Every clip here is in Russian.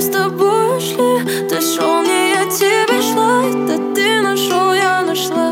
с тобой ушли. Ты шел, не я тебе шла. Это ты нашел, я нашла.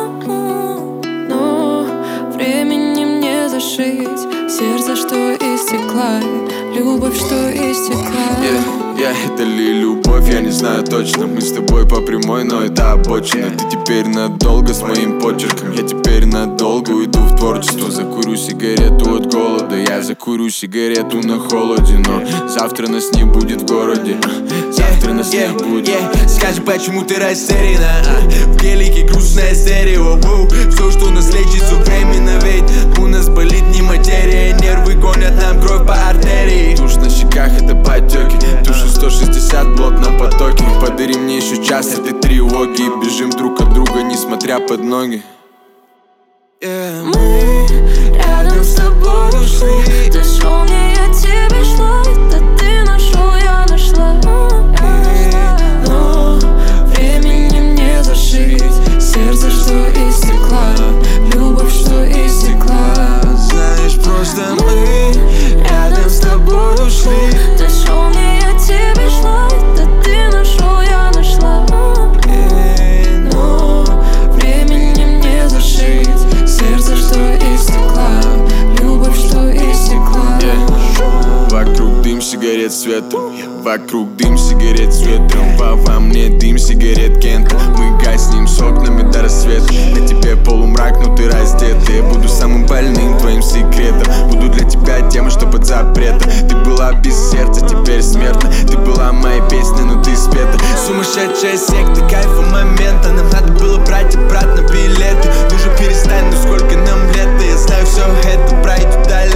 Но временем не зашить сердце, что из стекла, любовь, что из стекла. Это ли любовь, я не знаю точно. Мы с тобой по прямой, но это обочина. Ты теперь надолго с моим почерком. Я теперь надолго уйду в творчество. Закурю сигарету от голода. Я закурю сигарету на холоде. Но завтра нас не будет в городе. Завтра нас не будет. Скажи, почему ты растеряна? В гелике грустное стерео. Все, что нас лечит, все временно. Ведь у нас болит не материя. Нервы гонят нам кровь по артерии. Тушь на щеках, это потеки. Тушу 160 блок на потоке. Подари мне еще час этой тревоги. И бежим друг от друга, несмотря под ноги. Мы рядом с тобой ушли. Ты шел, не я тебе шла. Это ты нашел, я нашла. Но временем не зашить сердце, что из стекла, любовь, что из стекла. Знаешь, просто мы рядом с тобой ушли. Ты шел, не я тебе шла. Это ты нашел, я нашла. Но временем не зашить сердце, что из стекла, любовь, что из стекла. Вокруг дым сигарет с ветром. Вокруг дым сигарет с ветром. Во мне дым сигарет Кента. Мы гаснем с окнами до рассвета. На тебе полумрак, но ты раздета. Я буду самым больным твоим секретом. Буду для тебя тем, что под запретом. Ты была без сердца, теперь смертна. Ты была моей песней, но ты спета. Сумасшедшая секта, кайфа момента. Нам надо было брать обратно билеты. Ну же перестань, ну сколько нам лет. Я знаю, все это пройдет далее.